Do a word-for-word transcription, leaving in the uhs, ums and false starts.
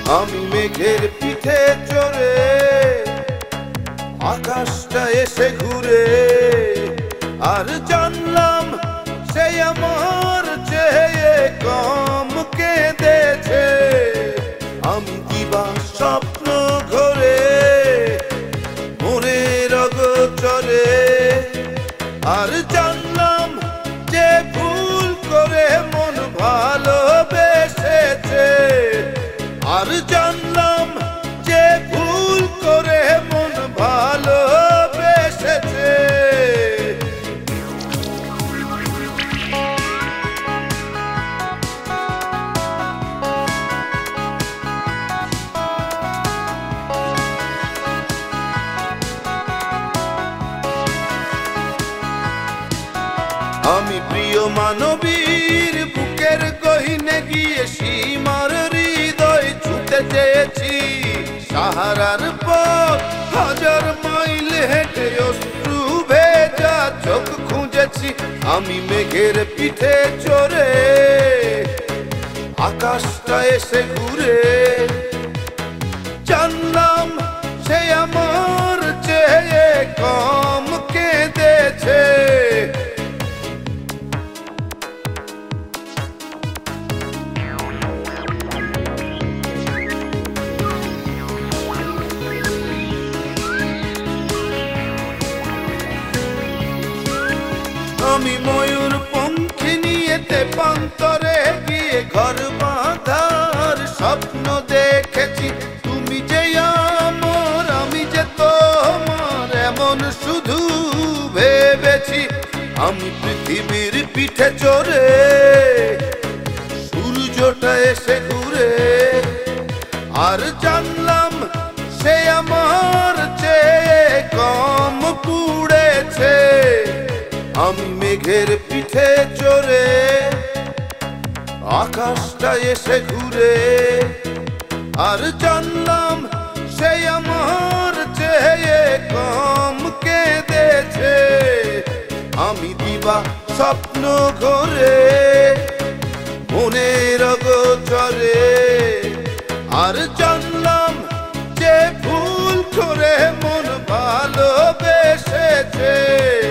আমি মেঘের পিঠে চড়ে আকাশটা এসে ঘুরে, আর জানলাম সে আমার চেয়ে কম কেঁদেছে। আমি দিবা স্বপ্ন ঘরে মনের অগোচরে, আর জানলাম যে ভুল করে মন ভালোবেসেছে, আর জানলাম যে ভুল করে মন ভালোবেসেছে। আমি প্রিয় মানবীর বুকের গহীনে গিয়ে সীমার হৃদয় ছুঁতে চেয়েছি। সাহারার পথ হাজার মাইল হেঁটে অশ্রু ভেজা চোখ খুঁজেছি। আমি মেঘের পিঠে চড়ে আকাশটা এসে ঘুরে, জানলাম সে আমার চেয়ে কম কেঁদেছে। আমি ময়ূর পঙ্খী নিয়ে তেপান্তরে গিয়ে ঘর বাঁধার স্বপ্ন দেখেছি। তুমি যে আমার আমি যে তোমার এমন শুধু ভেবেছি। আমি পৃথিবীর পিঠে চড়ে সূর্যটা এসে ঘুরে, আর জানলাম সে আমার চেয়ে কম পুড়েছে। আমি মেঘের পিঠে চড়ে আকাশটা এসে ঘুরে, আর জানলাম সে আমার চেয়ে কম কেঁদেছে। আমি দিবা স্বপ্ন ঘরে মনের অগোচরে, আর জানলাম যে ভুল করে মন ভালোবেসেছে।